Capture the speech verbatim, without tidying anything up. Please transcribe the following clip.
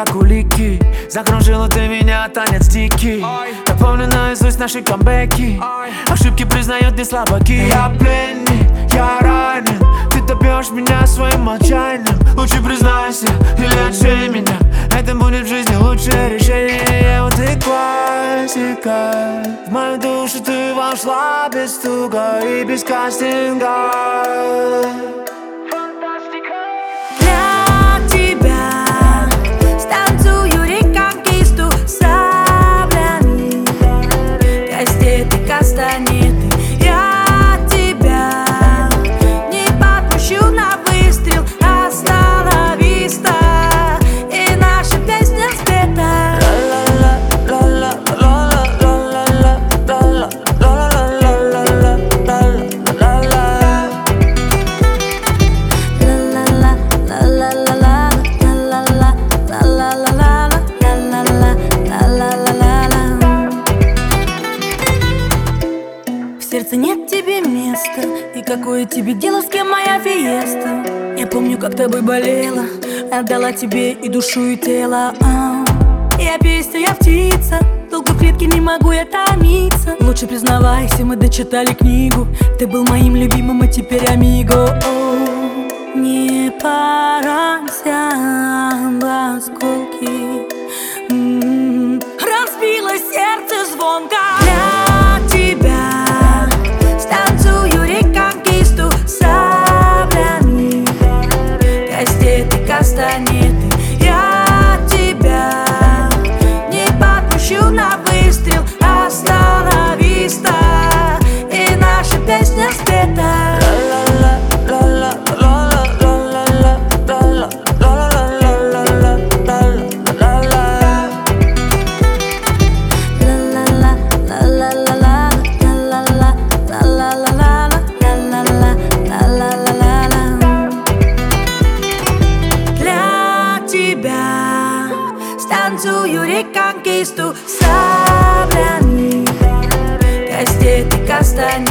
как улики. Закружила ты меня, танец дикий. Я помню наизусть наши камбэки. Ошибки признают не слабаки. Я пленник, я ранен. Ты топишь меня своим молчанием. Лучше признайся или отшей меня. Это будет в жизни лучшее решение. Вот и классика. В мою душу ты вошла без стука и без кастинга. В сердце нет тебе места, и какое тебе дело, с кем моя фиеста? Я помню, как тобой болела, отдала тебе и душу, и тело. а. Я песня, я птица, долго в клетке не могу я томиться. Лучше признавайся, мы дочитали книгу. Ты был моим любимым, а теперь амиго. О, не поранься об осколки. М-м-м. Разбило сердце звонко. Для тебя станцую реконкисту саблями, кастеты, кастанеты. Я тебя не подпущу на выстрел. Остановиста, и наша песня спета. Танцую реконкисту саблями, кастеты, кастанеты.